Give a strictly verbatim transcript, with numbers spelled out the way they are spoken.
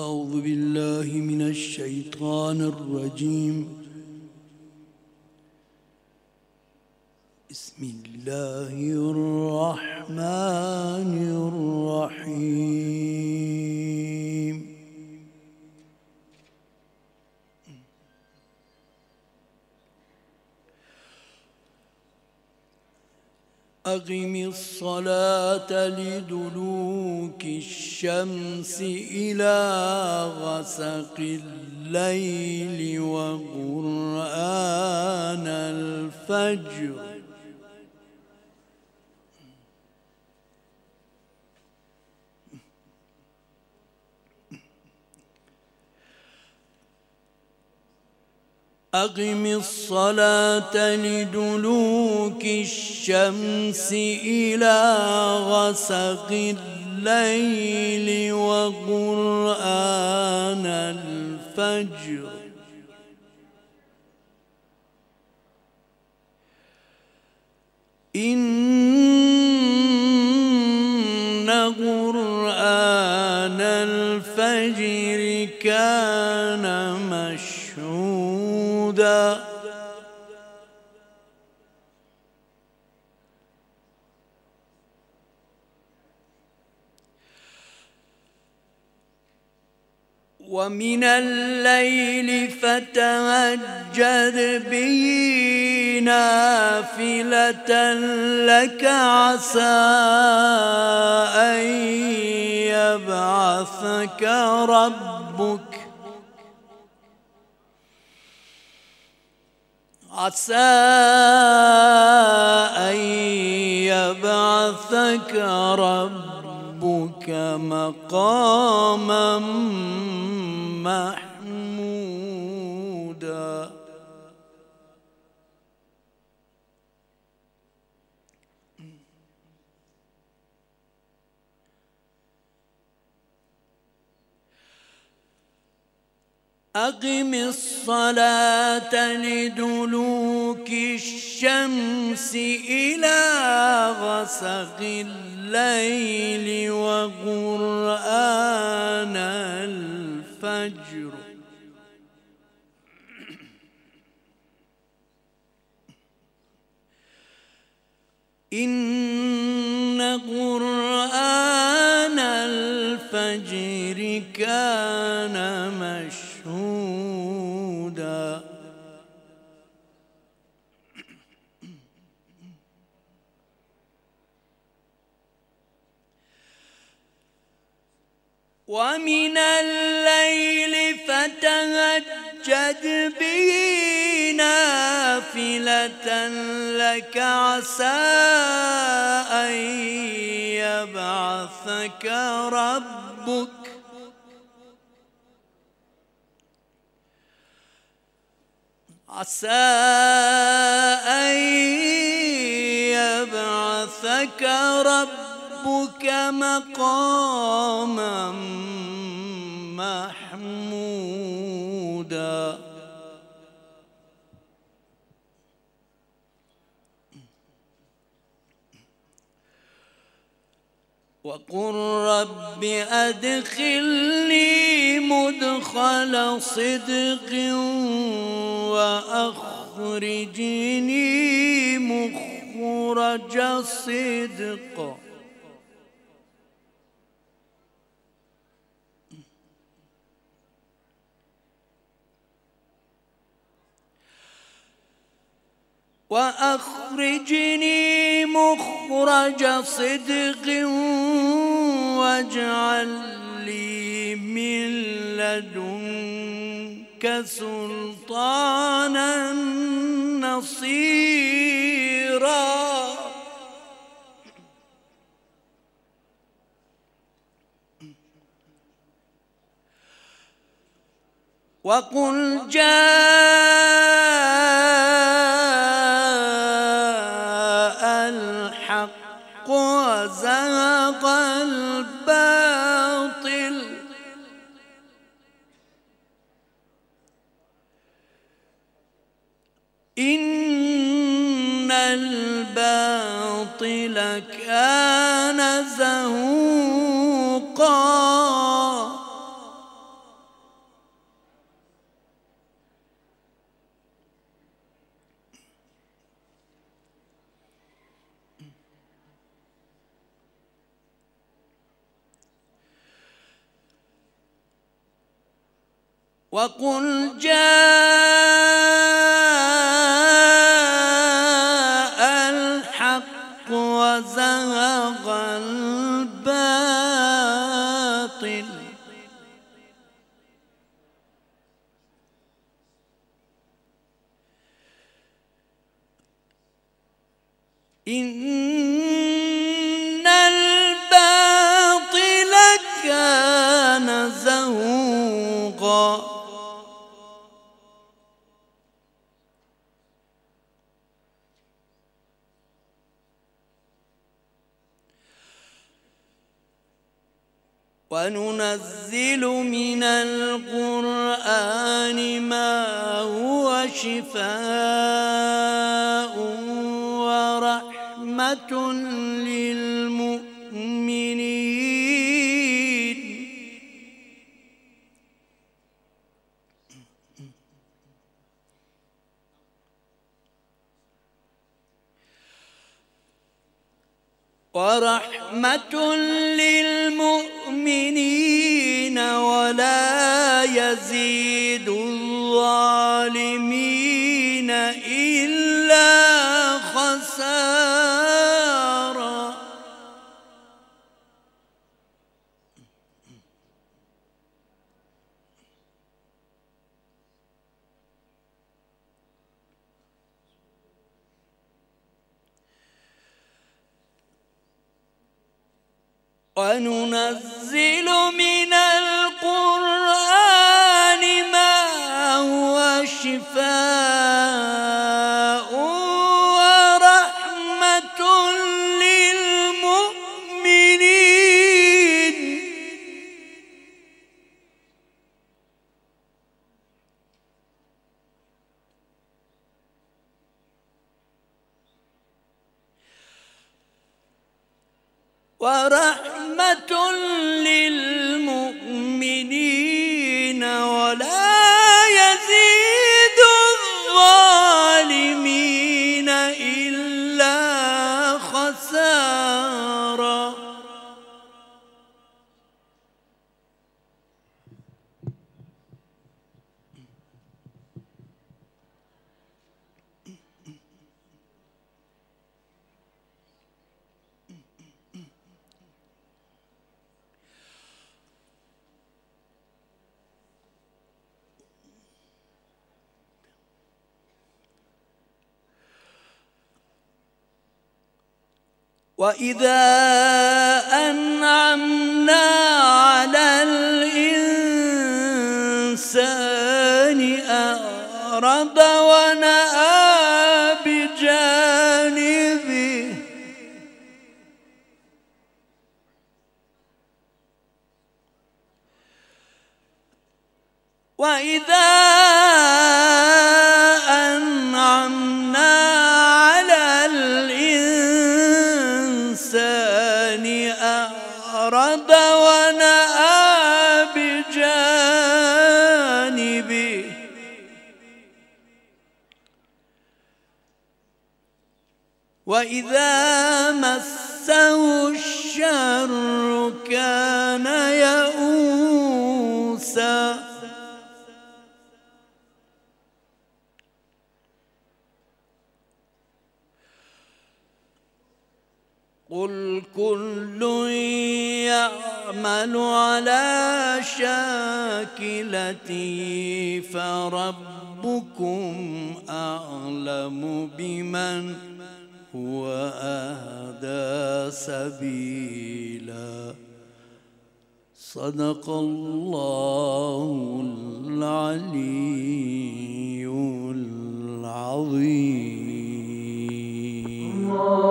أعوذ بالله من الشيطان الرجيم. بسم الله الرحمن الرحيم. أقم الصلاة لدلوك الشمس إلى غسق الليل وقرآن الفجر أقم الصلاة لدلوك الشمس إلى غسق الليل وقرآن الفجر إن قرآن الفجر كان مشهودا ومن الليل فتهجد به نافلة لك عسى أن يبعثك ربك عسى أن يبعثك ربك مقاما محمودا أقم الصلاة لدلوك الشمس إلى غسق الليل وقرآن الفجر إن قرآن الفجر كان مشهودا ومن الليل فتهجد به نافلة لك عسى أن يبعثك ربك عسى أن يبعثك ربك مقاما محمودا وقل رب أدخلني مدخل صدق وأخرجني مخرج صدق وأخرجني مخرج صدق واجعل لي من لدنك سلطانا نصيرا وقل جاء الحق وزهق الباطل إن الباطل كان زهوقا وقل جاء الحق وزهق الباطل إن الباطل كان زهوقا وننزل من القرآن ما هو شفاء ورحمة للمؤمنين ورحمة للمؤمنين ولا يزيد الظالمين إلا خسارا وننزل من القرآن ما هو شفاء ورحمة للمؤمنين ورحمة للمؤمنين ولا يزيد الظالمين إلا خسارا وإذا أنعمنا على الإنسان أعرض ونأى بجانبه وإذا أنعمنا على الإنسان أعرض ونأى بجانبه وإذا مسه الشر كان يئوسا قل كل يعمل على شاكلته فربكم أعلم بمن هو أهدى سبيلا صدق الله العلي العظيم.